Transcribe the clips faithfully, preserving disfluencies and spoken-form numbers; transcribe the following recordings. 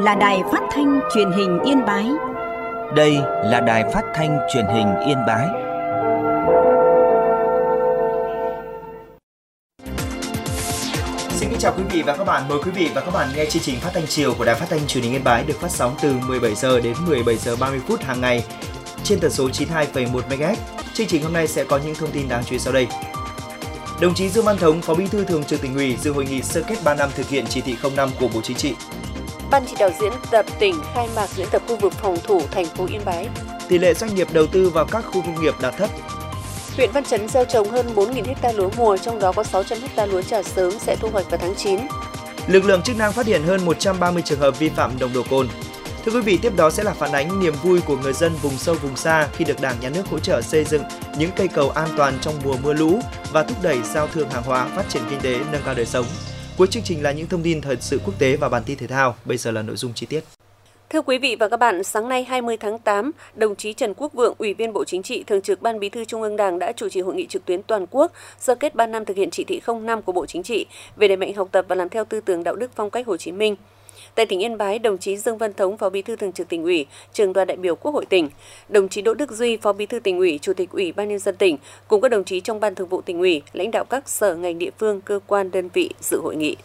là Đài Phát thanh Truyền hình Yên Bái. Đây là Đài Phát thanh Truyền hình Yên Bái. Xin kính chào quý vị và các bạn. Mời quý vị và các bạn nghe chương trình phát thanh chiều của Đài Phát thanh Truyền hình Yên Bái được phát sóng từ mười bảy giờ đến mười bảy giờ ba mươi phút hàng ngày trên tần số chín mươi hai phẩy một mê ga héc. Chương trình hôm nay sẽ có những thông tin đáng chú ý sau đây. Đồng chí Dương Văn Thống, Phó Bí thư Thường trực Tỉnh ủy dự hội nghị sơ kết ba năm thực hiện chỉ thị không năm của Bộ Chính trị. Ban chỉ đạo diễn tập tỉnh khai mạc diễn tập khu vực phòng thủ thành phố Yên Bái. Tỷ lệ doanh nghiệp đầu tư vào các khu công nghiệp đạt thấp. Huyện Văn Chấn gieo trồng hơn bốn nghìn ha lúa mùa, trong đó có sáu trăm ha lúa chả sớm sẽ thu hoạch vào tháng chín. Lực lượng chức năng phát hiện hơn một trăm ba mươi trường hợp vi phạm nồng độ cồn. Thưa quý vị, tiếp đó sẽ là phản ánh niềm vui của người dân vùng sâu vùng xa khi được Đảng, Nhà nước hỗ trợ xây dựng những cây cầu an toàn trong mùa mưa lũ và thúc đẩy giao thương hàng hóa, phát triển kinh tế, nâng cao đời sống. Cuối chương trình là những thông tin thời sự quốc tế và bản tin thể thao. Bây giờ là nội dung chi tiết. Thưa quý vị và các bạn, sáng nay hai mươi tháng tám, đồng chí Trần Quốc Vượng, Ủy viên Bộ Chính trị, Thường trực Ban Bí thư Trung ương Đảng đã chủ trì hội nghị trực tuyến toàn quốc sơ kết ba năm thực hiện chỉ thị không năm của Bộ Chính trị về đẩy mạnh học tập và làm theo tư tưởng đạo đức phong cách Hồ Chí Minh. Tại tỉnh Yên Bái, đồng chí Dương Văn Thống, Phó Bí thư Thường trực Tỉnh ủy, Trưởng đoàn đại biểu Quốc hội tỉnh, đồng chí Đỗ Đức Duy, Phó Bí thư Tỉnh ủy, Chủ tịch Ủy ban nhân dân tỉnh cùng các đồng chí trong Ban Thường vụ Tỉnh ủy, lãnh đạo các sở ngành địa phương, cơ quan đơn vị dự hội nghị.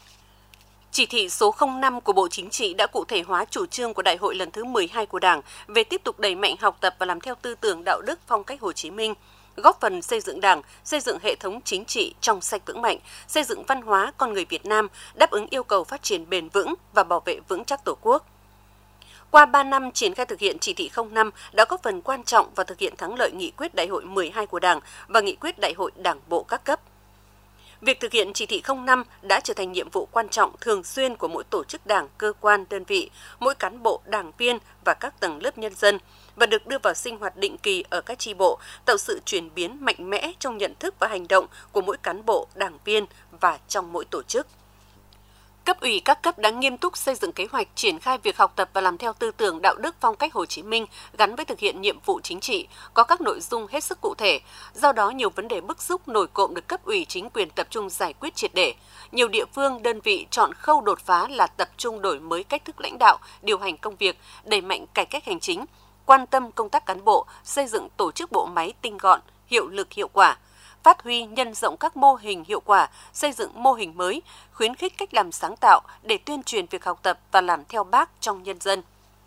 Chỉ thị số không năm của Bộ Chính trị đã cụ thể hóa chủ trương của Đại hội lần thứ mười hai của Đảng về tiếp tục đẩy mạnh học tập và làm theo tư tưởng đạo đức phong cách Hồ Chí Minh, góp phần xây dựng Đảng, xây dựng hệ thống chính trị trong sạch vững mạnh, xây dựng văn hóa con người Việt Nam, đáp ứng yêu cầu phát triển bền vững và bảo vệ vững chắc Tổ quốc. Qua ba năm triển khai thực hiện chỉ thị không năm đã góp phần quan trọng vào thực hiện thắng lợi nghị quyết Đại hội mười hai của Đảng và nghị quyết Đại hội Đảng bộ các cấp. Việc thực hiện chỉ thị không năm đã trở thành nhiệm vụ quan trọng thường xuyên của mỗi tổ chức đảng, cơ quan, đơn vị, mỗi cán bộ, đảng viên và các tầng lớp nhân dân và được đưa vào sinh hoạt định kỳ ở các chi bộ, tạo sự chuyển biến mạnh mẽ trong nhận thức và hành động của mỗi cán bộ, đảng viên và trong mỗi tổ chức. Cấp ủy các cấp đã nghiêm túc xây dựng kế hoạch triển khai việc học tập và làm theo tư tưởng đạo đức phong cách Hồ Chí Minh gắn với thực hiện nhiệm vụ chính trị, có các nội dung hết sức cụ thể. Do đó, nhiều vấn đề bức xúc nổi cộm được cấp ủy chính quyền tập trung giải quyết triệt để. Nhiều địa phương, đơn vị chọn khâu đột phá là tập trung đổi mới cách thức lãnh đạo, điều hành công việc, đẩy mạnh cải cách hành chính, quan tâm công tác cán bộ, xây dựng tổ chức bộ máy tinh gọn, hiệu lực hiệu quả, phát huy nhân rộng các mô hình hiệu quả, xây dựng mô hình mới, khuyến khích cách làm sáng tạo để tuyên truyền việc học tập và làm theo Bác trong nhân dân.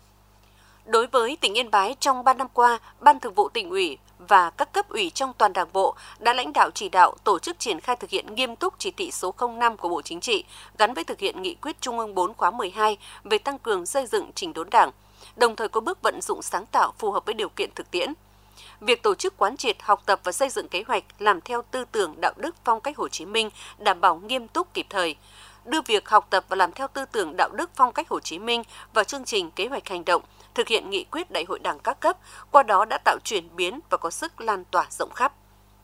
Đối với tỉnh Yên Bái, trong ba năm qua, Ban Thường vụ Tỉnh ủy và các cấp ủy trong toàn Đảng bộ đã lãnh đạo chỉ đạo tổ chức triển khai thực hiện nghiêm túc chỉ thị số không năm của Bộ Chính trị gắn với thực hiện nghị quyết Trung ương bốn khóa mười hai về tăng cường xây dựng chỉnh đốn Đảng, đồng thời có bước vận dụng sáng tạo phù hợp với điều kiện thực tiễn. Việc tổ chức quán triệt, học tập và xây dựng kế hoạch làm theo tư tưởng đạo đức phong cách Hồ Chí Minh đảm bảo nghiêm túc kịp thời, đưa việc học tập và làm theo tư tưởng đạo đức phong cách Hồ Chí Minh vào chương trình kế hoạch hành động, thực hiện nghị quyết Đại hội Đảng các cấp, qua đó đã tạo chuyển biến và có sức lan tỏa rộng khắp.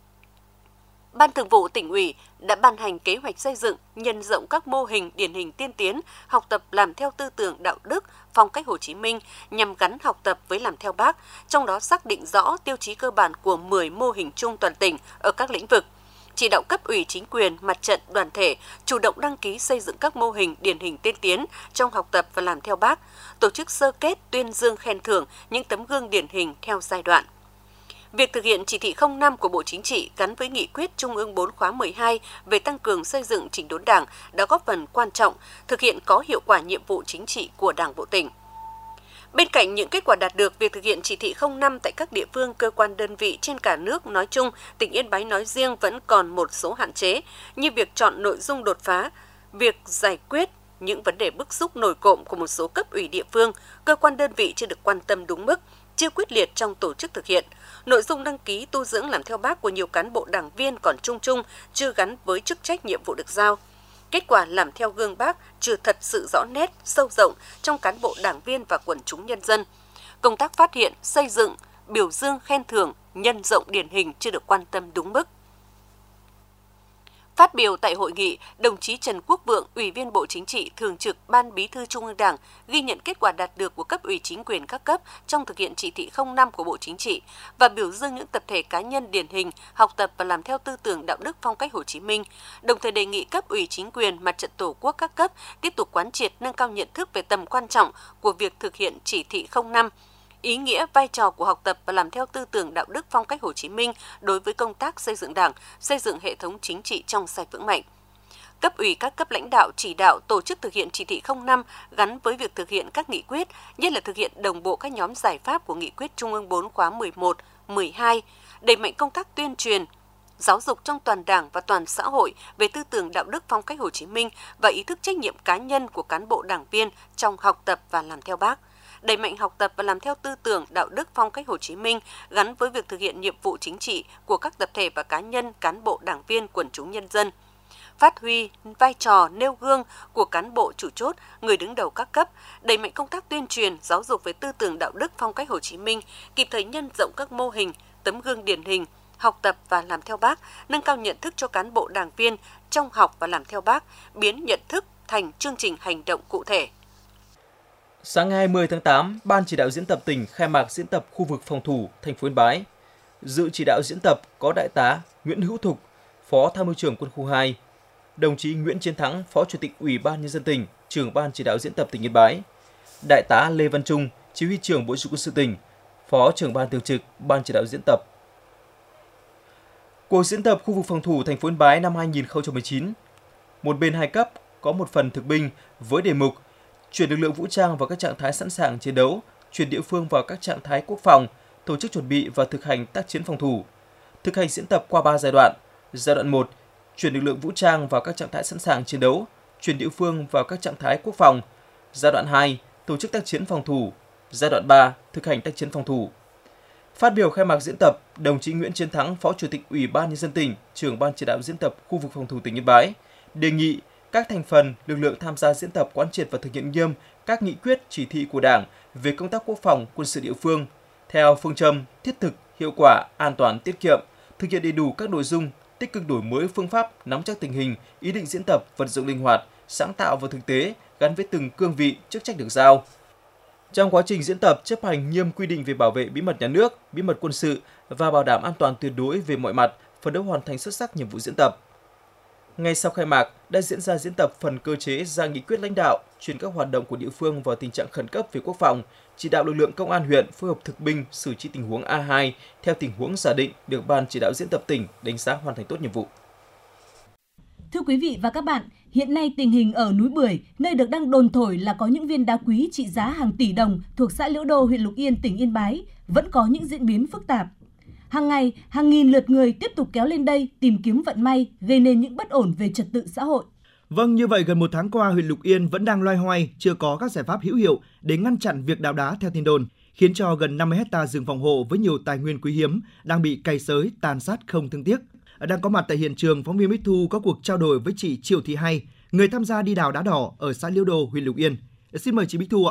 Ban Thường vụ Tỉnh ủy đã ban hành kế hoạch xây dựng, nhân rộng các mô hình điển hình tiên tiến, học tập làm theo tư tưởng đạo đức, phong cách Hồ Chí Minh nhằm gắn học tập với làm theo Bác, trong đó xác định rõ tiêu chí cơ bản của mười mô hình chung toàn tỉnh ở các lĩnh vực. Chỉ đạo cấp ủy chính quyền, mặt trận, đoàn thể chủ động đăng ký xây dựng các mô hình điển hình tiên tiến trong học tập và làm theo Bác, tổ chức sơ kết tuyên dương khen thưởng những tấm gương điển hình theo giai đoạn. Việc thực hiện chỉ thị không năm của Bộ Chính trị gắn với nghị quyết Trung ương bốn khóa mười hai về tăng cường xây dựng chỉnh đốn Đảng đã góp phần quan trọng thực hiện có hiệu quả nhiệm vụ chính trị của Đảng bộ tỉnh. Bên cạnh những kết quả đạt được, việc thực hiện chỉ thị không năm tại các địa phương, cơ quan đơn vị trên cả nước nói chung, tỉnh Yên Bái nói riêng vẫn còn một số hạn chế như việc chọn nội dung đột phá, việc giải quyết những vấn đề bức xúc nổi cộm của một số cấp ủy địa phương, cơ quan đơn vị chưa được quan tâm đúng mức, chưa quyết liệt trong tổ chức thực hiện. Nội dung đăng ký tu dưỡng làm theo Bác của nhiều cán bộ đảng viên còn chung chung, chưa gắn với chức trách nhiệm vụ được giao. Kết quả làm theo gương Bác chưa thật sự rõ nét, sâu rộng trong cán bộ đảng viên và quần chúng nhân dân. Công tác phát hiện, xây dựng, biểu dương khen thưởng, nhân rộng điển hình chưa được quan tâm đúng mức. Phát biểu tại hội nghị, đồng chí Trần Quốc Vượng, Ủy viên Bộ Chính trị, Thường trực Ban Bí thư Trung ương Đảng, ghi nhận kết quả đạt được của cấp ủy chính quyền các cấp trong thực hiện chỉ thị không năm của Bộ Chính trị và biểu dương những tập thể cá nhân điển hình học tập và làm theo tư tưởng đạo đức phong cách Hồ Chí Minh. Đồng thời đề nghị cấp ủy chính quyền, Mặt trận Tổ quốc các cấp tiếp tục quán triệt, nâng cao nhận thức về tầm quan trọng của việc thực hiện chỉ thị không năm. Ý nghĩa, vai trò của học tập và làm theo tư tưởng đạo đức phong cách Hồ Chí Minh đối với công tác xây dựng Đảng, xây dựng hệ thống chính trị trong sạch vững mạnh. Cấp ủy các cấp lãnh đạo chỉ đạo tổ chức thực hiện chỉ thị không năm gắn với việc thực hiện các nghị quyết, nhất là thực hiện đồng bộ các nhóm giải pháp của nghị quyết Trung ương bốn khóa mười một, mười hai, đẩy mạnh công tác tuyên truyền, giáo dục trong toàn Đảng và toàn xã hội về tư tưởng đạo đức phong cách Hồ Chí Minh và ý thức trách nhiệm cá nhân của cán bộ đảng viên trong học tập và làm theo Bác. Đẩy mạnh học tập và làm theo tư tưởng đạo đức phong cách Hồ Chí Minh gắn với việc thực hiện nhiệm vụ chính trị của các tập thể và cá nhân, cán bộ đảng viên, quần chúng nhân dân. Phát huy vai trò nêu gương của cán bộ chủ chốt, người đứng đầu các cấp, đẩy mạnh công tác tuyên truyền, giáo dục về tư tưởng đạo đức phong cách Hồ Chí Minh, kịp thời nhân rộng các mô hình, tấm gương điển hình, học tập và làm theo Bác, nâng cao nhận thức cho cán bộ đảng viên trong học và làm theo Bác, biến nhận thức thành chương trình hành động cụ thể. Sáng ngày hai mươi tháng tám, Ban chỉ đạo diễn tập tỉnh khai mạc diễn tập khu vực phòng thủ thành phố Yên Bái. Dự chỉ đạo diễn tập có Đại tá Nguyễn Hữu Thục, Phó Tham mưu trưởng Quân khu hai, đồng chí Nguyễn Chiến Thắng, Phó Chủ tịch Ủy ban Nhân dân tỉnh, Trưởng Ban chỉ đạo diễn tập tỉnh Yên Bái, Đại tá Lê Văn Trung, Chỉ huy trưởng Bộ Chỉ huy quân sự tỉnh, Phó Trưởng Ban thường trực Ban chỉ đạo diễn tập. Cuộc diễn tập khu vực phòng thủ thành phố Yên Bái năm hai nghìn không trăm mười chín, một bên hai cấp có một phần thực binh với đề mục chuyển lực lượng vũ trang vào các trạng thái sẵn sàng chiến đấu, chuyển địa phương vào các trạng thái quốc phòng, tổ chức chuẩn bị và thực hành tác chiến phòng thủ. Thực hành diễn tập qua ba giai đoạn. Giai đoạn một, chuyển lực lượng vũ trang vào các trạng thái sẵn sàng chiến đấu, chuyển địa phương vào các trạng thái quốc phòng. Giai đoạn hai, tổ chức tác chiến phòng thủ. Giai đoạn ba, thực hành tác chiến phòng thủ. Phát biểu khai mạc diễn tập, đồng chí Nguyễn Chiến Thắng, Phó Chủ tịch Ủy ban Nhân dân tỉnh, Trưởng Ban chỉ đạo diễn tập khu vực phòng thủ tỉnh Yên Bái, đề nghị các thành phần, lực lượng tham gia diễn tập quán triệt và thực hiện nghiêm các nghị quyết, chỉ thị của Đảng về công tác quốc phòng, quân sự địa phương, theo phương châm thiết thực, hiệu quả, an toàn, tiết kiệm, thực hiện đầy đủ các nội dung, tích cực đổi mới phương pháp, nắm chắc tình hình, ý định diễn tập, vận dụng linh hoạt, sáng tạo và thực tế gắn với từng cương vị, chức trách được giao. Trong quá trình diễn tập, chấp hành nghiêm quy định về bảo vệ bí mật nhà nước, bí mật quân sự và bảo đảm an toàn tuyệt đối về mọi mặt, phấn đấu hoàn thành xuất sắc nhiệm vụ diễn tập. Ngay sau khai mạc, đã diễn ra diễn tập phần cơ chế ra nghị quyết lãnh đạo, chuyển các hoạt động của địa phương vào tình trạng khẩn cấp về quốc phòng, chỉ đạo lực lượng công an huyện phối hợp thực binh xử trí tình huống A hai theo tình huống giả định được Ban chỉ đạo diễn tập tỉnh đánh giá hoàn thành tốt nhiệm vụ. Thưa quý vị và các bạn, hiện nay tình hình ở núi Bưởi, nơi được đang đồn thổi là có những viên đá quý trị giá hàng tỷ đồng thuộc xã Liễu Đô, huyện Lục Yên, tỉnh Yên Bái, vẫn có những diễn biến phức tạp. Hàng ngày, hàng nghìn lượt người tiếp tục kéo lên đây tìm kiếm vận may, gây nên những bất ổn về trật tự xã hội. Vâng, như vậy gần một tháng qua, huyện Lục Yên vẫn đang loay hoay, chưa có các giải pháp hữu hiệu để ngăn chặn việc đào đá theo tin đồn, khiến cho gần năm mươi héc ta rừng phòng hộ với nhiều tài nguyên quý hiếm đang bị cày xới, tàn sát không thương tiếc. Đang có mặt tại hiện trường, phóng viên Bích Thu có cuộc trao đổi với chị Triệu Thị Hay, người tham gia đi đào đá đỏ ở xã Liễu Đô, huyện Lục Yên. Xin mời chị Bích Thu ạ.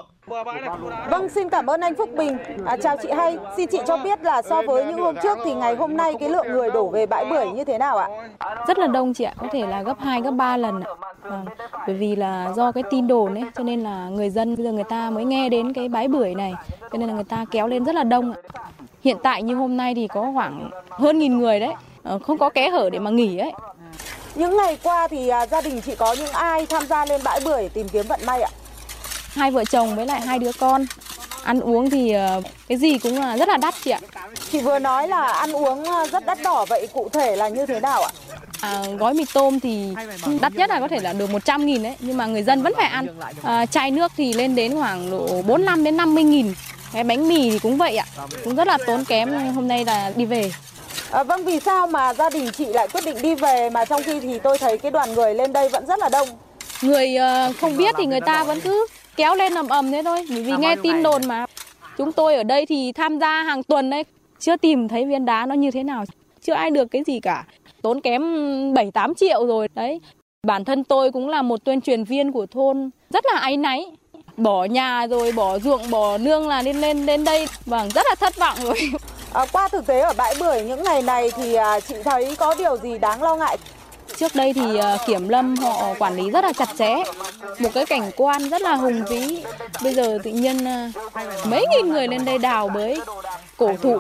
Vâng, xin cảm ơn anh Phúc Bình. À, chào chị Hay, xin chị cho biết là so với những hôm trước thì ngày hôm nay cái lượng người đổ về bãi bưởi như thế nào ạ? Rất là đông chị ạ, có thể là gấp hai, gấp ba lần ạ. Vâng, bởi vì là do cái tin đồn ấy, cho nên là người dân bây giờ người ta mới nghe đến cái bãi bưởi này, cho nên là người ta kéo lên rất là đông ạ. Hiện tại như hôm nay thì có khoảng hơn nghìn người đấy, không có kẽ hở để mà nghỉ ấy. Những ngày qua thì à, gia đình chị có những ai tham gia lên bãi bưởi tìm kiếm vận may ạ? Hai vợ chồng với lại hai đứa con. Ăn uống thì cái gì cũng là rất là đắt chị ạ. Chị vừa nói là ăn uống rất đắt đỏ, vậy cụ thể là như thế nào ạ? À, gói mì tôm thì đắt nhất là có thể là được một trăm nghìn đấy, nhưng mà người dân vẫn phải ăn. À, chai nước thì lên đến khoảng độ bốn mươi lăm đến năm mươi nghìn. Cái bánh mì thì cũng vậy ạ, cũng rất là tốn kém. Hôm nay là đi về. À, vâng, vì sao mà gia đình chị lại quyết định đi về mà trong khi thì tôi thấy cái đoàn người lên đây vẫn rất là đông? Người uh, không biết thì người ta vẫn cứ kéo lên ầm ầm thế thôi, bởi vì nghe tin đồn mà. Chúng tôi ở đây thì tham gia hàng tuần đấy, chưa tìm thấy viên đá nó như thế nào, chưa ai được cái gì cả. Tốn kém bảy tám triệu rồi đấy. Bản thân tôi cũng là một tuyên truyền viên của thôn, rất là áy náy. Bỏ nhà rồi, bỏ ruộng, bỏ nương là lên lên đến đây, vâng, rất là thất vọng rồi. À, qua thực tế ở bãi bưởi những ngày này thì à, chị thấy có điều gì đáng lo ngại? Trước đây thì kiểm lâm họ quản lý rất là chặt chẽ, một cái cảnh quan rất là hùng vĩ. Bây giờ tự nhiên mấy nghìn người lên đây đào bới cổ thụ,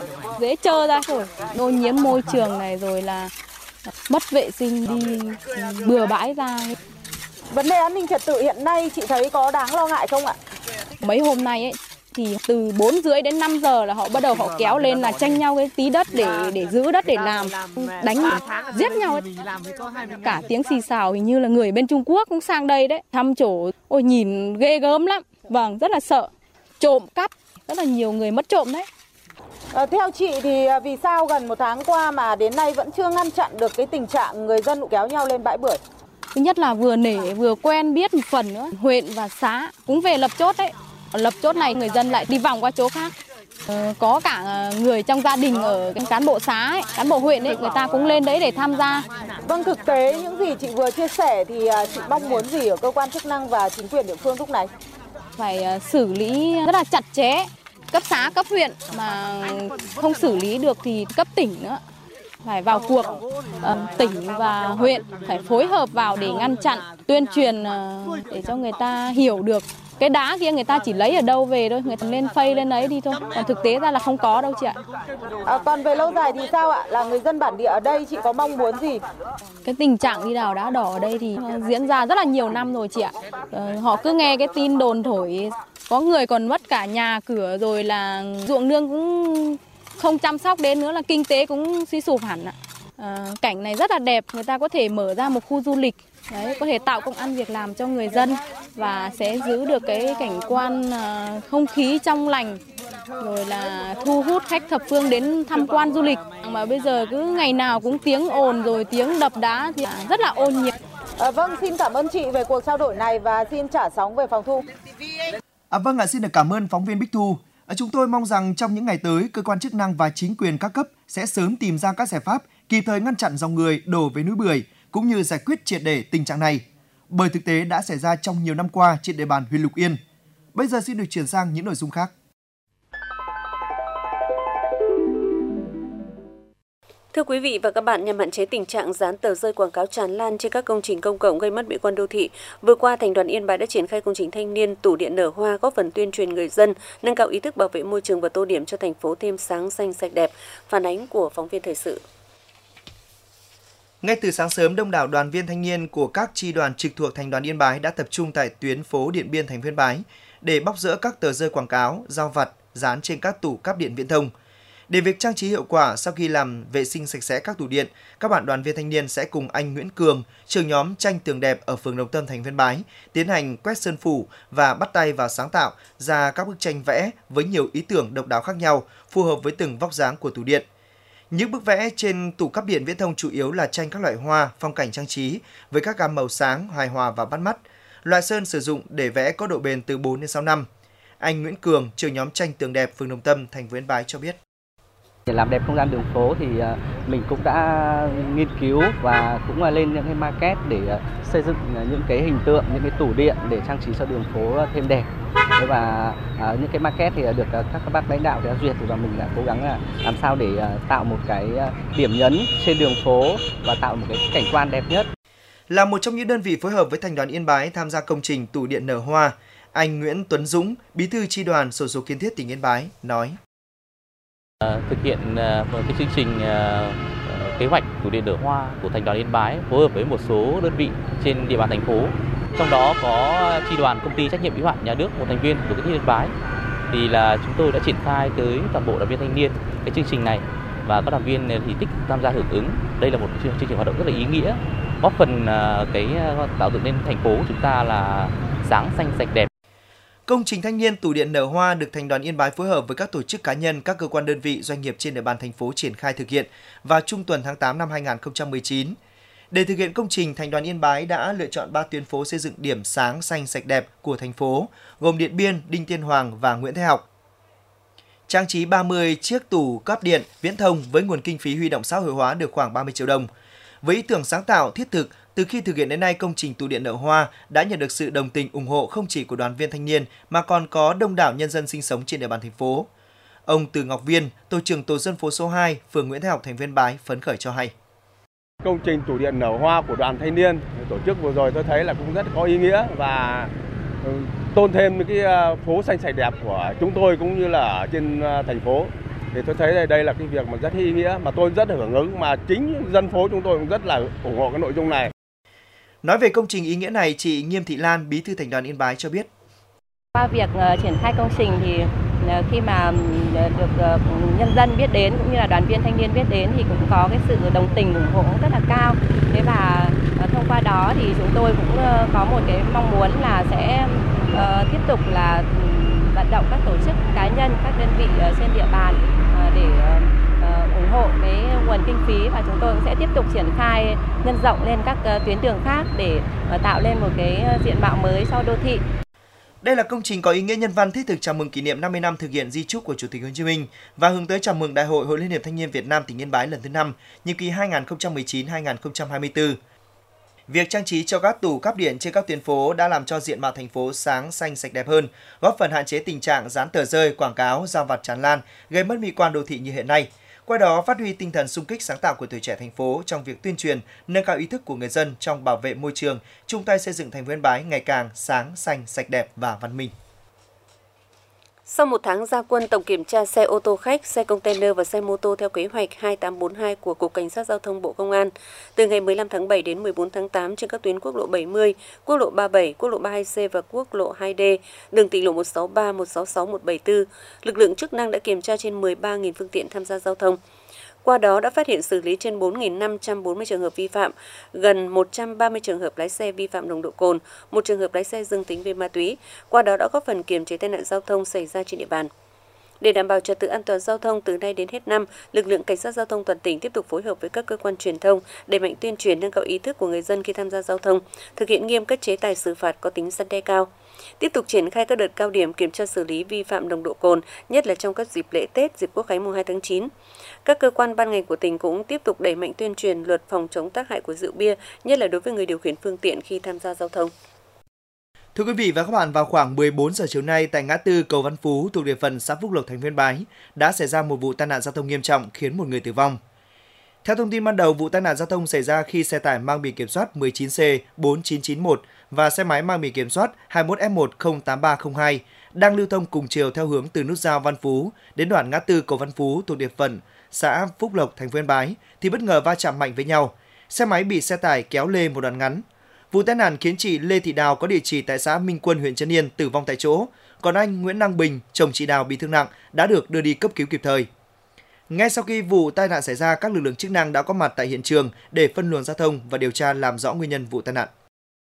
dễ trơ ra rồi, ô nhiễm môi trường này rồi là mất vệ sinh đi bừa bãi ra. Vấn đề an ninh trật tự hiện nay chị thấy có đáng lo ngại không ạ? Mấy hôm nay ấy thì từ bốn rưỡi đến năm giờ là họ bắt đầu họ kéo lên là tranh nhau cái tí đất để để giữ đất để làm, đánh giết nhau ấy. Cả tiếng xì xào hình như là người bên Trung Quốc cũng sang đây đấy, thăm chỗ. Ôi nhìn ghê gớm lắm. Vâng, rất là sợ. Trộm cắp, rất là nhiều người mất trộm đấy. À, theo chị thì vì sao gần một tháng qua mà đến nay vẫn chưa ngăn chặn được cái tình trạng người dân kéo nhau lên bãi bưởi? Thứ nhất là vừa nể vừa quen biết một phần nữa, huyện và xã cũng về lập chốt đấy. Lập chốt này người dân lại đi vòng qua chỗ khác. Ờ, có cả người trong gia đình ở cán bộ xã ấy, cán bộ huyện ấy, người ta cũng lên đấy để tham gia. Vâng, thực tế những gì chị vừa chia sẻ thì chị mong muốn gì ở cơ quan chức năng và chính quyền địa phương lúc này? Phải xử lý rất là chặt chẽ, cấp xã, cấp huyện mà không xử lý được thì cấp tỉnh nữa. Phải vào cuộc, uh, tỉnh và huyện phải phối hợp vào để ngăn chặn, tuyên truyền uh, để cho người ta hiểu được. Cái đá kia người ta chỉ lấy ở đâu về thôi, người ta lên phây lên ấy đi thôi. Còn thực tế ra là không có đâu chị ạ. À, còn về lâu dài thì sao ạ? Là người dân bản địa ở đây chị có mong muốn gì? Cái tình trạng đi đào đá đỏ ở đây thì diễn ra rất là nhiều năm rồi chị ạ. Ờ, họ cứ nghe cái tin đồn thổi, có người còn mất cả nhà cửa rồi là ruộng nương cũng không chăm sóc đến nữa, là kinh tế cũng suy sụp hẳn ạ. À, cảnh này rất là đẹp, người ta có thể mở ra một khu du lịch, đấy, có thể tạo công ăn việc làm cho người dân và sẽ giữ được cái cảnh quan uh, không khí trong lành, rồi là thu hút khách thập phương đến tham quan du lịch. Mà bây giờ cứ ngày nào cũng tiếng ồn rồi tiếng đập đá thì rất là ô nhiễm. À, vâng, xin cảm ơn chị về cuộc trao đổi này và xin trả sóng về phòng thu. À, vâng ạ, à, xin được cảm ơn phóng viên Bích Thu. À, chúng tôi mong rằng trong những ngày tới, cơ quan chức năng và chính quyền các cấp sẽ sớm tìm ra các giải pháp kịp thời ngăn chặn dòng người đổ về núi Bưởi cũng như giải quyết triệt để tình trạng này. Bởi thực tế đã xảy ra trong nhiều năm qua trên địa bàn huyện Lục Yên. Bây giờ xin được chuyển sang những nội dung khác. Thưa quý vị và các bạn, nhằm hạn chế tình trạng dán tờ rơi quảng cáo tràn lan trên các công trình công cộng gây mất mỹ quan đô thị, vừa qua Thành đoàn Yên Bái đã triển khai công trình thanh niên tủ điện nở hoa, góp phần tuyên truyền người dân nâng cao ý thức bảo vệ môi trường và tô điểm cho thành phố thêm sáng xanh sạch đẹp. Phản ánh của phóng viên thời sự. Ngay từ sáng sớm, đông đảo đoàn viên thanh niên của các chi đoàn trực thuộc Thành đoàn Yên Bái đã tập trung tại tuyến phố Điện Biên, thành phố Yên Bái để bóc dỡ các tờ rơi quảng cáo, rao vặt dán trên các tủ cáp điện viễn thông. Để việc trang trí hiệu quả, sau khi làm vệ sinh sạch sẽ các tủ điện, các bạn đoàn viên thanh niên sẽ cùng anh Nguyễn Cường, trưởng nhóm tranh tường đẹp ở phường Đồng Tâm, thành phố Yên Bái, tiến hành quét sơn phủ và bắt tay vào sáng tạo ra các bức tranh vẽ với nhiều ý tưởng độc đáo khác nhau, phù hợp với từng vóc dáng của tủ điện. Những bức vẽ trên tủ cáp điện viễn thông chủ yếu là tranh các loại hoa, phong cảnh trang trí với các gam màu sáng, hài hòa và bắt mắt. Loại sơn sử dụng để vẽ có độ bền từ bốn đến sáu năm. Anh Nguyễn Cường, trưởng nhóm tranh tường đẹp phường Đồng Tâm, thành phố Yên Bái cho biết. Để làm đẹp không gian đường phố thì mình cũng đã nghiên cứu và cũng là lên những cái maquette để xây dựng những cái hình tượng, những cái tủ điện để trang trí cho đường phố thêm đẹp. Và những cái maquette thì được các bác lãnh đạo đã duyệt và mình đã cố gắng là làm sao để tạo một cái điểm nhấn trên đường phố và tạo một cái cảnh quan đẹp nhất. Là một trong những đơn vị phối hợp với Thành đoàn Yên Bái tham gia công trình tủ điện nở hoa, anh Nguyễn Tuấn Dũng, bí thư chi đoàn xổ số kiến thiết tỉnh Yên Bái nói: Thực hiện một cái chương trình kế hoạch tủ điện nở hoa của Thành đoàn Yên Bái phối hợp với một số đơn vị trên địa bàn thành phố, trong đó có chi đoàn công ty trách nhiệm hữu hạn nhà nước một thành viên của Yên Bái, thì là chúng tôi đã triển khai tới toàn bộ đoàn viên thanh niên cái chương trình này và các đoàn viên thì tích cực tham gia hưởng ứng. Đây là một chương trình hoạt động rất là ý nghĩa, góp phần cái tạo dựng nên thành phố chúng ta là sáng xanh sạch đẹp. Công trình thanh niên tủ điện nở hoa được Thành đoàn Yên Bái phối hợp với các tổ chức cá nhân, các cơ quan đơn vị, doanh nghiệp trên địa bàn thành phố triển khai thực hiện vào trung tuần tháng tám năm hai nghìn không trăm mười chín. Để thực hiện công trình, Thành đoàn Yên Bái đã lựa chọn ba tuyến phố xây dựng điểm sáng xanh sạch đẹp của thành phố, gồm Điện Biên, Đinh Tiên Hoàng và Nguyễn Thái Học. Trang trí ba mươi chiếc tủ cáp điện viễn thông với nguồn kinh phí huy động xã hội hóa được khoảng ba mươi triệu đồng. Với ý tưởng sáng tạo, thiết thực, từ khi thực hiện đến nay, công trình tủ điện nở hoa đã nhận được sự đồng tình ủng hộ không chỉ của đoàn viên thanh niên mà còn có đông đảo nhân dân sinh sống trên địa bàn thành phố. Ông Từ Ngọc Viên, tổ trưởng tổ dân phố số hai, phường Nguyễn Thái Học, thành phố Yên Bái phấn khởi cho hay: công trình tủ điện nở hoa của đoàn thanh niên tổ chức vừa rồi tôi thấy là cũng rất có ý nghĩa và tôn thêm những cái phố xanh sạch đẹp của chúng tôi cũng như là ở trên thành phố. Thì tôi thấy đây là cái việc mà rất ý nghĩa mà tôi rất hưởng ứng, mà chính dân phố chúng tôi cũng rất là ủng hộ cái nội dung này. Nói về công trình ý nghĩa này, chị Nghiêm Thị Lan, Bí thư Thành đoàn Yên Bái cho biết. Qua việc uh, triển khai công trình thì uh, khi mà uh, được uh, nhân dân biết đến cũng như là đoàn viên thanh niên biết đến thì cũng có cái sự đồng tình ủng hộ rất là cao. Thế và uh, thông qua đó thì chúng tôi cũng uh, có một cái mong muốn là sẽ uh, tiếp tục là um, vận động các tổ chức cá nhân, các đơn vị uh, trên địa bàn uh, để uh, uh, ủng hộ cái nguồn kinh phí, và chúng tôi cũng sẽ tiếp tục triển khai nhân rộng lên các uh, tuyến đường khác để uh, tạo lên một cái diện mạo mới cho đô thị. Đây là công trình có ý nghĩa nhân văn thiết thực chào mừng kỷ niệm năm mươi năm thực hiện di chúc của Chủ tịch Hồ Chí Minh và hướng tới chào mừng Đại hội Hội Liên hiệp Thanh niên Việt Nam tỉnh Yên Bái lần thứ năm, nhiệm kỳ hai nghìn không trăm mười chín đến hai nghìn không trăm hai mươi tư. Việc trang trí cho các tủ cáp điện trên các tuyến phố đã làm cho diện mạo thành phố sáng, xanh, sạch đẹp hơn, góp phần hạn chế tình trạng dán tờ rơi, quảng cáo, rao vặt tràn lan, gây mất mỹ quan đô thị như hiện nay. Qua đó phát huy tinh thần xung kích sáng tạo của tuổi trẻ thành phố trong việc tuyên truyền, nâng cao ý thức của người dân trong bảo vệ môi trường, chung tay xây dựng thành phố Yên Bái ngày càng sáng, xanh, sạch đẹp và văn minh. Sau một tháng ra quân tổng kiểm tra xe ô tô khách, xe container và xe mô tô theo kế hoạch hai tám bốn hai của Cục Cảnh sát Giao thông Bộ Công an, từ ngày mười lăm tháng bảy đến mười bốn tháng tám trên các tuyến quốc lộ bảy mươi, quốc lộ ba mươi bảy, quốc lộ ba mươi hai C và quốc lộ hai D, đường tỉnh lộ một sáu ba, một sáu sáu, một bảy tư, lực lượng chức năng đã kiểm tra trên mười ba nghìn phương tiện tham gia giao thông. Qua đó đã phát hiện xử lý trên bốn nghìn năm trăm bốn mươi trường hợp vi phạm, gần một trăm ba mươi trường hợp lái xe vi phạm nồng độ cồn, một trường hợp lái xe dương tính với ma túy. Qua đó đã góp phần kiềm chế tai nạn giao thông xảy ra trên địa bàn. Để đảm bảo trật tự an toàn giao thông từ nay đến hết năm, lực lượng Cảnh sát Giao thông toàn tỉnh tiếp tục phối hợp với các cơ quan truyền thông, đẩy mạnh tuyên truyền nâng cao ý thức của người dân khi tham gia giao thông, thực hiện nghiêm các chế tài xử phạt có tính răn đe cao. Tiếp tục triển khai các đợt cao điểm kiểm tra xử lý vi phạm nồng độ cồn, nhất là trong các dịp lễ Tết, dịp Quốc khánh mùng hai tháng chín. Các cơ quan ban ngành của tỉnh cũng tiếp tục đẩy mạnh tuyên truyền luật phòng chống tác hại của rượu bia, nhất là đối với người điều khiển phương tiện khi tham gia giao thông. Thưa quý vị và các bạn, vào khoảng mười bốn giờ chiều nay tại ngã tư cầu Văn Phú thuộc địa phận xã Phúc Lộc, thành phố Yên Bái đã xảy ra một vụ tai nạn giao thông nghiêm trọng khiến một người tử vong. Theo thông tin ban đầu, vụ tai nạn giao thông xảy ra khi xe tải mang biển kiểm soát mười chín C bốn chín chín một và xe máy mang biển kiểm soát hai mốt F một không tám ba không hai đang lưu thông cùng chiều theo hướng từ nút giao Văn Phú đến đoạn ngã tư cầu Văn Phú thuộc địa phận xã Phúc Lộc, thành phố Yên Bái thì bất ngờ va chạm mạnh với nhau. Xe máy bị xe tải kéo lê một đoạn ngắn. Vụ tai nạn khiến chị Lê Thị Đào có địa chỉ tại xã Minh Quân, huyện Trấn Yên tử vong tại chỗ, còn anh Nguyễn Năng Bình, chồng chị Đào bị thương nặng, đã được đưa đi cấp cứu kịp thời. Ngay sau khi vụ tai nạn xảy ra, các lực lượng chức năng đã có mặt tại hiện trường để phân luồng giao thông và điều tra làm rõ nguyên nhân vụ tai nạn.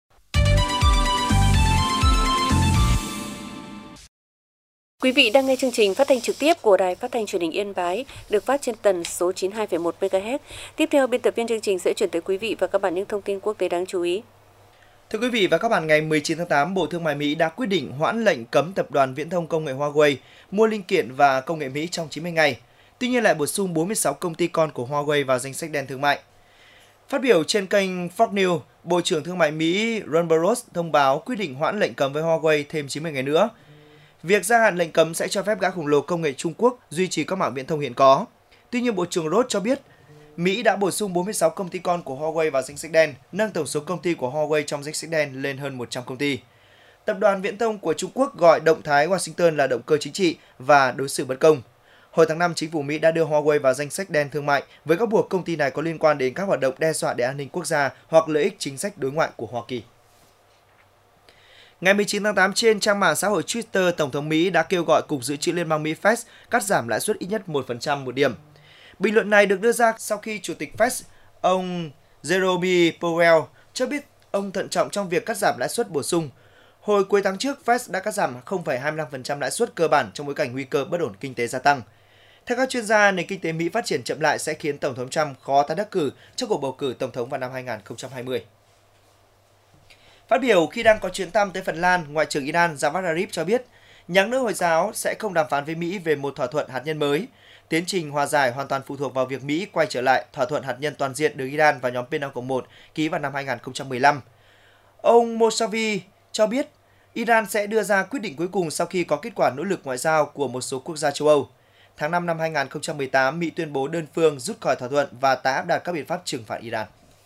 Quý vị đang nghe chương trình phát thanh trực tiếp của Đài Phát thanh Truyền hình Yên Bái, được phát trên tần số chín mươi hai phẩy một mê ga héc. Tiếp theo, biên tập viên chương trình sẽ chuyển tới quý vị và các bạn những thông tin quốc tế đáng chú ý. Thưa quý vị và các bạn, ngày mười chín tháng tám, Bộ Thương mại Mỹ đã quyết định hoãn lệnh cấm tập đoàn viễn thông công nghệ Huawei mua linh kiện và công nghệ Mỹ trong chín mươi ngày. Tuy nhiên lại bổ sung bốn mươi sáu công ty con của Huawei vào danh sách đen thương mại. Phát biểu trên kênh Fox News, Bộ trưởng Thương mại Mỹ Ron Barros thông báo quyết định hoãn lệnh cấm với Huawei thêm chín mươi ngày nữa. Việc gia hạn lệnh cấm sẽ cho phép gã khổng lồ công nghệ Trung Quốc duy trì các mạng viễn thông hiện có. Tuy nhiên, Bộ trưởng Ross cho biết, Mỹ đã bổ sung bốn mươi sáu công ty con của Huawei vào danh sách đen, nâng tổng số công ty của Huawei trong danh sách đen lên hơn một trăm công ty. Tập đoàn viễn thông của Trung Quốc gọi động thái Washington là động cơ chính trị và đối xử bất công. Hồi tháng năm, chính phủ Mỹ đã đưa Huawei vào danh sách đen thương mại với các buộc công ty này có liên quan đến các hoạt động đe dọa đến an ninh quốc gia hoặc lợi ích chính sách đối ngoại của Hoa Kỳ. Ngày mười chín tháng tám, trên trang mạng xã hội Twitter, Tổng thống Mỹ đã kêu gọi Cục Dự trữ Liên bang Mỹ Fed cắt giảm lãi suất ít nhất một phần trăm một điểm. Bình luận này được đưa ra sau khi Chủ tịch Fed, ông Jerome Powell, cho biết ông thận trọng trong việc cắt giảm lãi suất bổ sung. Hồi cuối tháng trước, Fed đã cắt giảm không phẩy hai mươi lăm phần trăm lãi suất cơ bản trong bối cảnh nguy cơ bất ổn kinh tế gia tăng. Theo các chuyên gia, nền kinh tế Mỹ phát triển chậm lại sẽ khiến Tổng thống Trump khó tái đắc cử trong cuộc bầu cử Tổng thống vào năm hai nghìn không trăm hai mươi. Phát biểu khi đang có chuyến thăm tới Phần Lan, Ngoại trưởng Iran Javad Zarif cho biết, nhánh nước Hồi giáo sẽ không đàm phán với Mỹ về một thỏa thuận hạt nhân mới. Tiến trình hòa giải hoàn toàn phụ thuộc vào việc Mỹ quay trở lại thỏa thuận hạt nhân toàn diện được Iran và nhóm P năm cộng một ký vào năm hai nghìn không trăm mười lăm. Ông Mousavi cho biết, Iran sẽ đưa ra quyết định cuối cùng sau khi có kết quả nỗ lực ngoại giao của một số quốc gia châu Âu. Tháng năm năm hai nghìn không trăm mười tám, Mỹ tuyên bố đơn phương rút khỏi thỏa thuận và tái áp đặt các biện pháp trừng phạt Iran.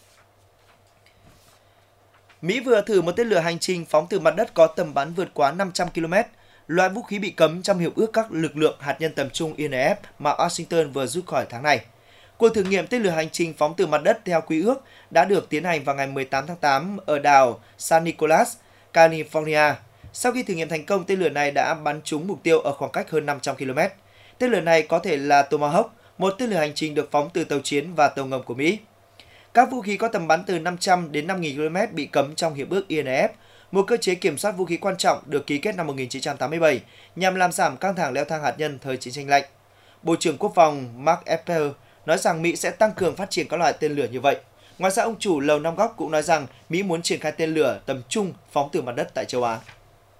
Mỹ vừa thử một tên lửa hành trình phóng từ mặt đất có tầm bắn vượt quá năm trăm ki lô mét, loại vũ khí bị cấm trong Hiệp ước các lực lượng hạt nhân tầm trung I N F mà Washington vừa rút khỏi tháng này. Cuộc thử nghiệm tên lửa hành trình phóng từ mặt đất theo quy ước đã được tiến hành vào ngày mười tám tháng tám ở đảo San Nicolas, California. Sau khi thử nghiệm thành công, tên lửa này đã bắn trúng mục tiêu ở khoảng cách hơn năm trăm ki lô mét. Tên lửa này có thể là Tomahawk, một tên lửa hành trình được phóng từ tàu chiến và tàu ngầm của Mỹ. Các vũ khí có tầm bắn từ năm trăm đến năm nghìn ki lô mét bị cấm trong Hiệp ước I N F, một cơ chế kiểm soát vũ khí quan trọng được ký kết năm một nghìn chín trăm tám mươi bảy nhằm làm giảm căng thẳng leo thang hạt nhân thời chiến tranh lạnh. Bộ trưởng Quốc phòng Mark Esper nói rằng Mỹ sẽ tăng cường phát triển các loại tên lửa như vậy. Ngoài ra, ông chủ Lầu Năm Góc cũng nói rằng Mỹ muốn triển khai tên lửa tầm trung phóng từ mặt đất tại châu Á.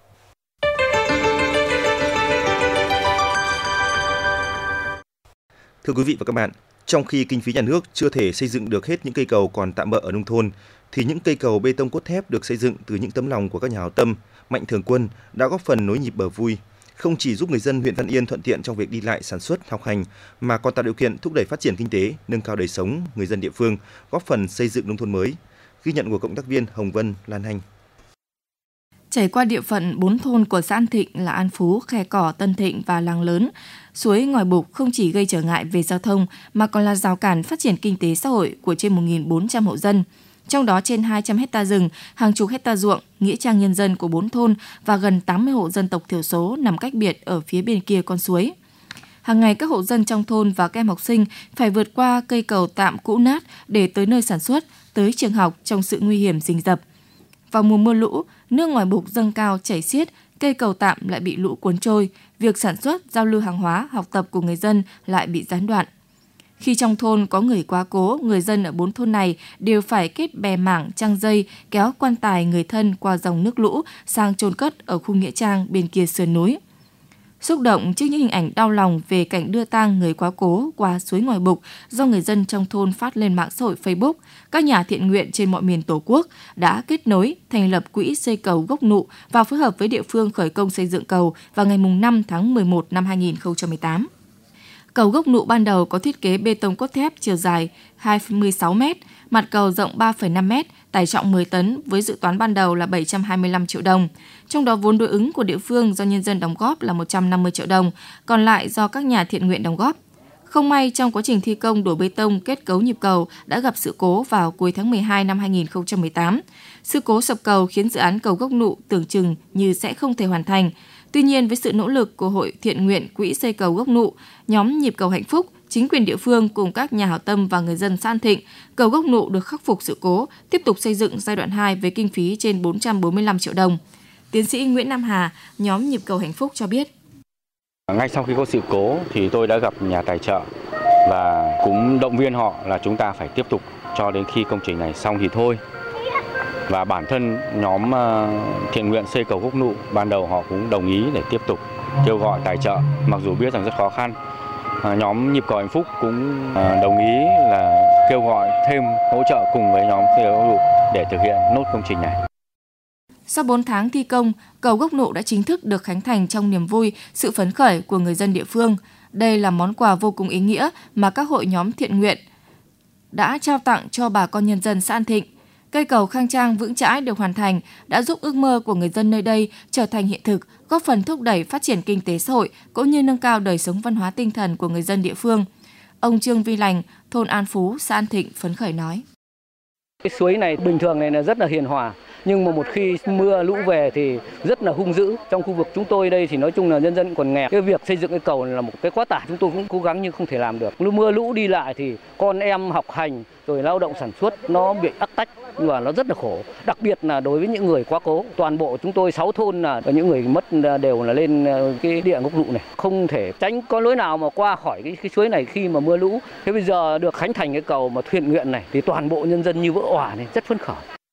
Thưa quý vị và các bạn, trong khi kinh phí nhà nước chưa thể xây dựng được hết những cây cầu còn tạm bợ ở nông thôn, thì những cây cầu bê tông cốt thép được xây dựng từ những tấm lòng của các nhà hảo tâm, mạnh thường quân đã góp phần nối nhịp bờ vui, không chỉ giúp người dân huyện Văn Yên thuận tiện trong việc đi lại, sản xuất, học hành, mà còn tạo điều kiện thúc đẩy phát triển kinh tế, nâng cao đời sống người dân địa phương, góp phần xây dựng nông thôn mới. Ghi nhận của cộng tác viên Hồng Vân, Lan Anh. Chảy qua địa phận bốn thôn của xã An Thịnh là An Phú, Khe Cỏ, Tân Thịnh và Làng Lớn, suối Ngòi Bục không chỉ gây trở ngại về giao thông mà còn là rào cản phát triển kinh tế xã hội của trên một nghìn bốn trăm hộ dân. Trong đó trên hai trăm hecta rừng, hàng chục hecta ruộng, nghĩa trang nhân dân của bốn thôn và gần tám mươi hộ dân tộc thiểu số nằm cách biệt ở phía bên kia con suối. Hàng ngày các hộ dân trong thôn và các em học sinh phải vượt qua cây cầu tạm cũ nát để tới nơi sản xuất, tới trường học trong sự nguy hiểm rình rập. Vào mùa mưa lũ, nước Ngòi Bục dâng cao chảy xiết, cây cầu tạm lại bị lũ cuốn trôi, việc sản xuất, giao lưu hàng hóa, học tập của người dân lại bị gián đoạn. Khi trong thôn có người quá cố, người dân ở bốn thôn này đều phải kết bè mảng, trăng dây, kéo quan tài người thân qua dòng nước lũ sang chôn cất ở khu nghĩa trang bên kia sườn núi. Xúc động trước những hình ảnh đau lòng về cảnh đưa tang người quá cố qua suối Ngòi Bục do người dân trong thôn phát lên mạng xã hội Facebook, các nhà thiện nguyện trên mọi miền Tổ quốc đã kết nối thành lập quỹ xây cầu Gốc Nụ và phối hợp với địa phương khởi công xây dựng cầu vào ngày năm tháng mười một năm hai nghìn không trăm mười tám. Cầu Gốc Nụ ban đầu có thiết kế bê tông cốt thép chiều dài hai mươi sáu mét, mặt cầu rộng ba phẩy năm mét, tải trọng mười tấn với dự toán ban đầu là bảy trăm hai mươi lăm triệu đồng. Trong đó vốn đối ứng của địa phương do nhân dân đóng góp là một trăm năm mươi triệu đồng, còn lại do các nhà thiện nguyện đóng góp. Không may trong quá trình thi công đổ bê tông kết cấu nhịp cầu đã gặp sự cố vào cuối tháng mười hai năm hai nghìn không trăm mười tám. Sự cố sập cầu khiến dự án cầu Gốc Nụ tưởng chừng như sẽ không thể hoàn thành. Tuy nhiên với sự nỗ lực của Hội Thiện nguyện Quỹ xây cầu Gốc Nụ, nhóm Nhịp cầu Hạnh phúc, chính quyền địa phương cùng các nhà hảo tâm và người dân xã An Thịnh, cầu Gốc Nụ được khắc phục sự cố, tiếp tục xây dựng giai đoạn hai với kinh phí trên bốn trăm bốn mươi lăm triệu đồng. Tiến sĩ Nguyễn Nam Hà, nhóm Nhịp cầu Hạnh phúc cho biết. Ngay sau khi có sự cố thì tôi đã gặp nhà tài trợ và cũng động viên họ là chúng ta phải tiếp tục cho đến khi công trình này xong thì thôi. Và bản thân nhóm thiện nguyện xây cầu Gốc Nụ ban đầu họ cũng đồng ý để tiếp tục kêu gọi tài trợ, mặc dù biết rằng rất khó khăn. Nhóm Nhịp cầu Hạnh phúc cũng đồng ý là kêu gọi thêm hỗ trợ cùng với nhóm xây cầu Gốc Nụ để thực hiện nốt công trình này. Sau bốn tháng thi công, cầu Gốc Nụ đã chính thức được khánh thành trong niềm vui, sự phấn khởi của người dân địa phương. Đây là món quà vô cùng ý nghĩa mà các hội nhóm thiện nguyện đã trao tặng cho bà con nhân dân xã An Thịnh. Cây cầu khang trang vững chãi được hoàn thành đã giúp ước mơ của người dân nơi đây trở thành hiện thực, góp phần thúc đẩy phát triển kinh tế xã hội cũng như nâng cao đời sống văn hóa tinh thần của người dân địa phương. Ông Trương Vi Lành, thôn An Phú, xã An Thịnh phấn khởi nói: Cái suối này bình thường này là rất là hiền hòa, nhưng mà một khi mưa lũ về thì rất là hung dữ. Trong khu vực chúng tôi đây thì nói chung là nhân dân còn nghèo. Cái việc xây dựng cái cầu này là một cái quá tải, chúng tôi cũng cố gắng nhưng không thể làm được. Lúc mưa lũ đi lại thì con em học hành rồi lao động sản xuất nó bị ách tắc và nó rất là khổ. Đặc biệt là đối với những người quá cố. Toàn bộ chúng tôi sáu thôn là những người mất đều là lên cái địa Gốc Nụ này. Không thể tránh có lối nào mà qua khỏi cái, cái suối này khi mà mưa lũ. Thế bây giờ được khánh thành cái cầu mà thiện nguyện này thì toàn bộ nhân dân như vỡ òa này, rất phấn khởi.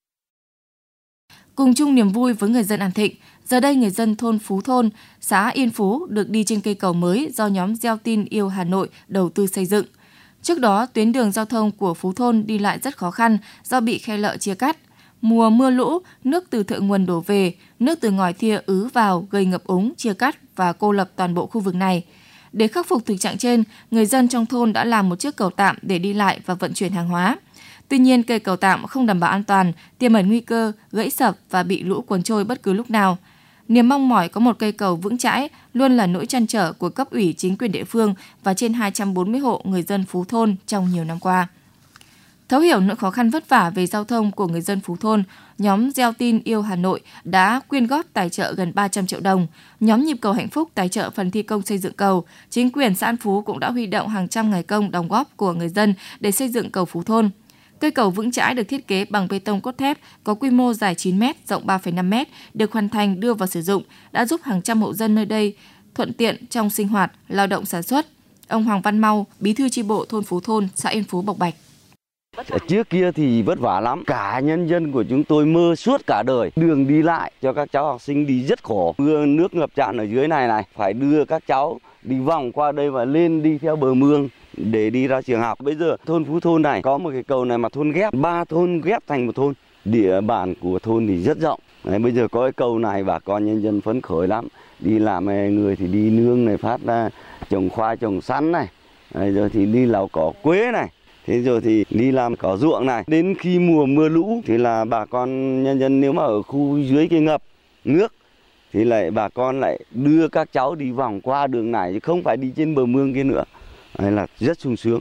Cùng chung niềm vui với người dân An Thịnh, giờ đây người dân thôn Phú Thôn, xã Yên Phú được đi trên cây cầu mới do nhóm Gieo tin yêu Hà Nội đầu tư xây dựng. Trước đó, tuyến đường giao thông của Phú Thôn đi lại rất khó khăn do bị khe lợ chia cắt. Mùa mưa lũ, nước từ thượng nguồn đổ về, nước từ ngòi thia ứ vào gây ngập úng, chia cắt và cô lập toàn bộ khu vực này. Để khắc phục thực trạng trên, người dân trong thôn đã làm một chiếc cầu tạm để đi lại và vận chuyển hàng hóa. Tuy nhiên, cây cầu tạm không đảm bảo an toàn, tiềm ẩn nguy cơ gãy sập và bị lũ cuốn trôi bất cứ lúc nào. Niềm mong mỏi có một cây cầu vững chãi luôn là nỗi trăn trở của cấp ủy chính quyền địa phương và trên hai trăm bốn mươi hộ người dân Phú Thôn trong nhiều năm qua. Thấu hiểu nỗi khó khăn vất vả về giao thông của người dân Phú Thôn, nhóm Gieo tin yêu Hà Nội đã quyên góp tài trợ gần ba trăm triệu đồng. Nhóm Nhịp cầu hạnh phúc tài trợ phần thi công xây dựng cầu. Chính quyền xã An Phú cũng đã huy động hàng trăm ngày công đóng góp của người dân để xây dựng cầu Phú Thôn. Cây cầu vững chãi được thiết kế bằng bê tông cốt thép, có quy mô dài chín mét, rộng ba phẩy năm mét, được hoàn thành đưa vào sử dụng, đã giúp hàng trăm hộ dân nơi đây thuận tiện trong sinh hoạt, lao động sản xuất. Ông Hoàng Văn Mau, bí thư chi bộ thôn Phú Thôn, xã Yên Phú, Bộc Bạch. Trước kia thì vất vả lắm, cả nhân dân của chúng tôi mơ suốt cả đời, đường đi lại cho các cháu học sinh đi rất khổ. Mưa nước ngập tràn ở dưới này này, phải đưa các cháu đi vòng qua đây và lên đi theo bờ mương để đi ra trường học. Bây giờ thôn Phú Thôn này có một cái cầu này mà thôn ghép, ba thôn ghép thành một thôn. Địa bàn của thôn thì rất rộng. Đấy, bây giờ có cái cầu này bà con nhân dân phấn khởi lắm. Đi làm người thì đi nương này, phát ra trồng khoai trồng sắn này, đấy, rồi thì đi lau cỏ quế này. Thế rồi thì đi làm cỏ ruộng này. Đến khi mùa mưa lũ thì là bà con nhân dân nếu mà ở khu dưới cái ngập nước thì lại bà con lại đưa các cháu đi vòng qua đường này chứ không phải đi trên bờ mương kia nữa. Đấy là rất sung sướng.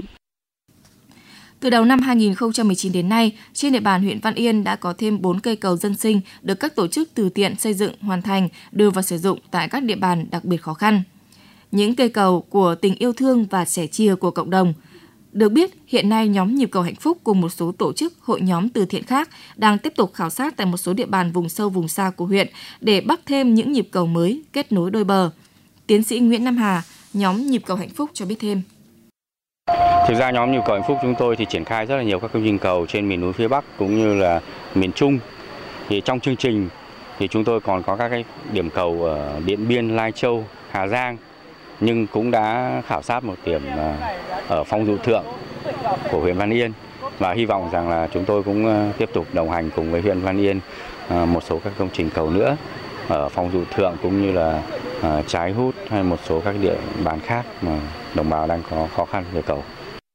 Từ đầu năm hai nghìn không trăm mười chín đến nay, trên địa bàn huyện Văn Yên đã có thêm bốn cây cầu dân sinh được các tổ chức từ thiện xây dựng hoàn thành, đưa vào sử dụng tại các địa bàn đặc biệt khó khăn. Những cây cầu của tình yêu thương và sẻ chia của cộng đồng. Được biết, hiện nay nhóm Nhịp cầu hạnh phúc cùng một số tổ chức, hội nhóm từ thiện khác đang tiếp tục khảo sát tại một số địa bàn vùng sâu vùng xa của huyện để bắc thêm những nhịp cầu mới kết nối đôi bờ. Tiến sĩ Nguyễn Nam Hà, nhóm Nhịp cầu hạnh phúc cho biết thêm. Thực ra nhóm Nhịp cầu hạnh phúc chúng tôi thì triển khai rất là nhiều các công trình cầu trên miền núi phía Bắc cũng như là miền Trung. Thì trong chương trình thì chúng tôi còn có các cái điểm cầu ở Điện Biên, Lai Châu, Hà Giang, nhưng cũng đã khảo sát một điểm ở Phong Dụ Thượng của huyện Văn Yên và hy vọng rằng là chúng tôi cũng tiếp tục đồng hành cùng với huyện Văn Yên một số các công trình cầu nữa ở Phong Dụ Thượng cũng như là Trái Hút hay một số các địa bàn khác mà đồng bào đang có khó khăn về cầu.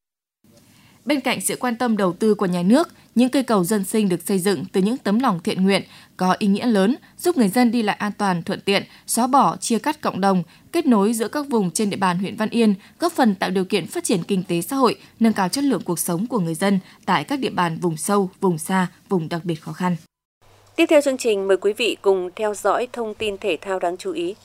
Bên cạnh sự quan tâm đầu tư của nhà nước, những cây cầu dân sinh được xây dựng từ những tấm lòng thiện nguyện có ý nghĩa lớn, giúp người dân đi lại an toàn, thuận tiện, xóa bỏ, chia cắt cộng đồng, kết nối giữa các vùng trên địa bàn huyện Văn Yên, góp phần tạo điều kiện phát triển kinh tế xã hội, nâng cao chất lượng cuộc sống của người dân tại các địa bàn vùng sâu, vùng xa, vùng đặc biệt khó khăn. Tiếp theo chương trình, mời quý vị cùng theo dõi thông tin thể thao đáng chú ý.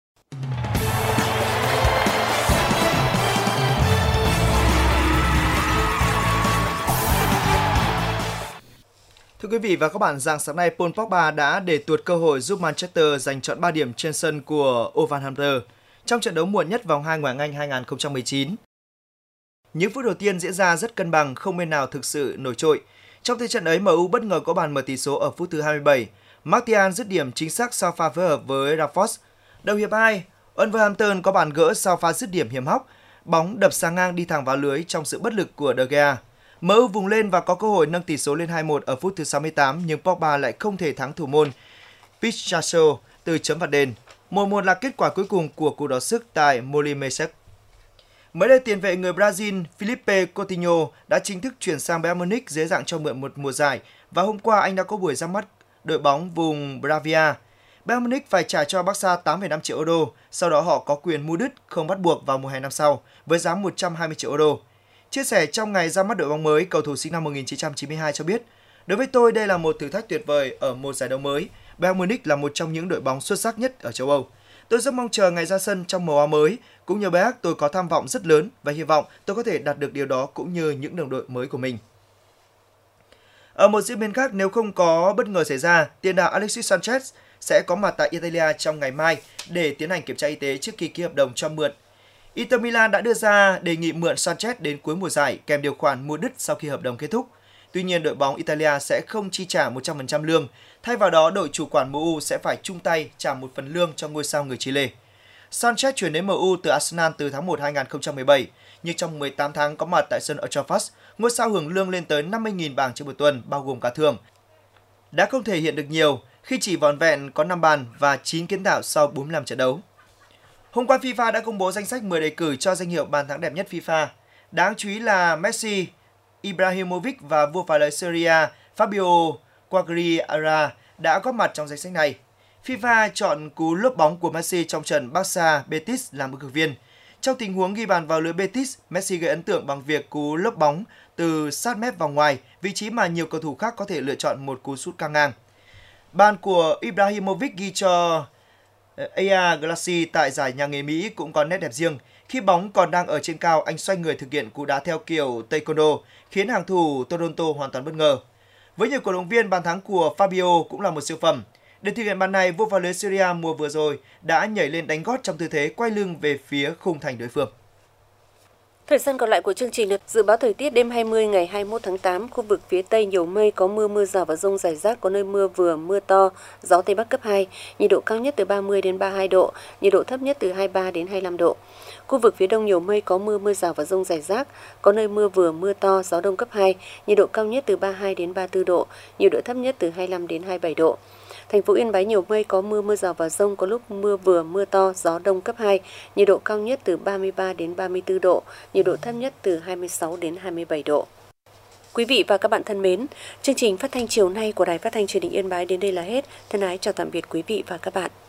Thưa quý vị và các bạn, rạng sáng nay Paul Pogba đã để tuột cơ hội giúp Manchester giành chọn ba điểm trên sân của Wolverhampton trong trận đấu muộn nhất vòng hai Ngoại hạng Anh hai nghìn không trăm mười chín. Những phút đầu tiên diễn ra rất cân bằng, không bên nào thực sự nổi trội. Trong thế trận ấy, em u bất ngờ có bàn mở tỷ số ở phút thứ hai mươi bảy. Martial dứt điểm chính xác sau pha phối hợp với Rashford. Đầu hiệp hai, Wolverhampton có bàn gỡ sau pha dứt điểm hiểm hóc, bóng đập sang ngang đi thẳng vào lưới trong sự bất lực của De Gea. em u vùng lên và có cơ hội nâng tỷ số lên hai một ở phút thứ sáu mươi tám, nhưng Pogba lại không thể thắng thủ môn Pichasso từ chấm phạt đền. một một là kết quả cuối cùng của cuộc đọ sức tại Molimesek. Mới đây, tiền vệ người Brazil Felipe Coutinho đã chính thức chuyển sang Bayern Munich dưới dạng cho mượn một mùa giải và hôm qua anh đã có buổi ra mắt đội bóng vùng Bravia. Bayern Munich phải trả cho Barca tám phẩy năm triệu euro, sau đó họ có quyền mua đứt không bắt buộc vào mùa hè năm sau với giá một trăm hai mươi triệu euro. Chia sẻ trong ngày ra mắt đội bóng mới, cầu thủ sinh năm một nghìn chín trăm chín mươi hai cho biết: "Đối với tôi đây là một thử thách tuyệt vời ở một giải đấu mới. Bayern Munich là một trong những đội bóng xuất sắc nhất ở châu Âu. Tôi rất mong chờ ngày ra sân trong màu áo mới. Cũng như Bayern, tôi có tham vọng rất lớn và hy vọng tôi có thể đạt được điều đó cũng như những đồng đội mới của mình." Ở một diễn biến khác, nếu không có bất ngờ xảy ra, tiền đạo Alexis Sanchez sẽ có mặt tại Italia trong ngày mai để tiến hành kiểm tra y tế trước khi ký hợp đồng cho mượn. Inter Milan đã đưa ra đề nghị mượn Sanchez đến cuối mùa giải kèm điều khoản mua đứt sau khi hợp đồng kết thúc. Tuy nhiên, đội bóng Italia sẽ không chi trả một trăm phần trăm lương. Thay vào đó, đội chủ quản em u sẽ phải chung tay trả một phần lương cho ngôi sao người Chile. Sanchez chuyển đến em u từ Arsenal từ tháng một năm hai nghìn không trăm mười bảy, nhưng trong mười tám tháng có mặt tại sân Old Trafford, ngôi sao hưởng lương lên tới năm mươi nghìn bảng trên một tuần, bao gồm cả thưởng. Đã không thể hiện được nhiều khi chỉ vỏn vẹn có năm bàn và chín kiến tạo sau bốn mươi lăm trận đấu. Hôm qua, FIFA đã công bố danh sách mười đề cử cho danh hiệu bàn thắng đẹp nhất FIFA. Đáng chú ý là Messi, Ibrahimovic và vua phá lưới Syria Fabio Quagliarella đã góp mặt trong danh sách này. FIFA chọn cú lốp bóng của Messi trong trận Barca Betis làm ứng cử viên. Trong tình huống ghi bàn vào lưới Betis, Messi gây ấn tượng bằng việc cú lốp bóng từ sát mép vòng ngoài, vị trí mà nhiều cầu thủ khác có thể lựa chọn một cú sút căng ngang. Bàn của Ibrahimovic ghi cho a a Galaxy tại giải nhà nghề Mỹ cũng có nét đẹp riêng. Khi bóng còn đang ở trên cao, anh xoay người thực hiện cú đá theo kiểu taekwondo, khiến hàng thủ Toronto hoàn toàn bất ngờ. Với nhiều cổ động viên, bàn thắng của Fabio cũng là một siêu phẩm. Để thực hiện bàn này, vua phá lưới Syria mùa vừa rồi đã nhảy lên đánh gót trong tư thế quay lưng về phía khung thành đối phương. Thời gian còn lại của chương trình, dự báo thời tiết đêm hai mươi ngày hai mươi mốt tháng tám, khu vực phía Tây nhiều mây, có mưa, mưa rào và dông rải rác, có nơi mưa vừa, mưa to, gió Tây Bắc cấp hai, nhiệt độ cao nhất từ ba mươi đến ba mươi hai độ, nhiệt độ thấp nhất từ hai mươi ba đến hai mươi lăm độ. Khu vực phía Đông nhiều mây, có mưa, mưa rào và dông rải rác, có nơi mưa vừa, mưa to, gió Đông cấp hai, nhiệt độ cao nhất từ ba mươi hai đến ba mươi tư độ, nhiệt độ thấp nhất từ hai mươi lăm đến hai mươi bảy độ. Thành phố Yên Bái nhiều mây, có mưa, mưa rào và dông, có lúc mưa vừa, mưa to, gió Đông cấp hai, nhiệt độ cao nhất từ ba mươi ba đến ba mươi tư độ, nhiệt độ thấp nhất từ hai mươi sáu đến hai mươi bảy độ. Quý vị và các bạn thân mến, chương trình phát thanh chiều nay của Đài Phát thanh Truyền hình Yên Bái đến đây là hết. Thân ái chào tạm biệt quý vị và các bạn.